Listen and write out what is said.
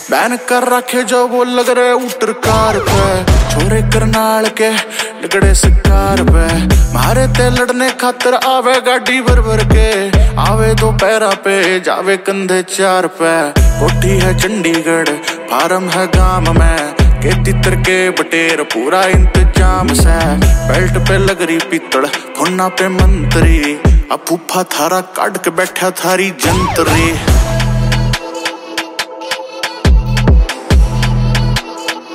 Ban कर रखे जो वो लग रहे उटर कार पे, छोरे करनाल के लगड़े शिकार पे, मारे ते लड़ने खातर आवे गाड़ी भर भर के, आवे दो पैरा पे जावे कंधे चार पे। कोठी है चंडीगढ़ फार्म है गांव में, के तितर के बटेर पूरा इंतजाम से, बेल्ट पे लग रही पीतड़ फोना पे मंत्री, अब फूफा थारा काट के बैठा थारी जंतरी।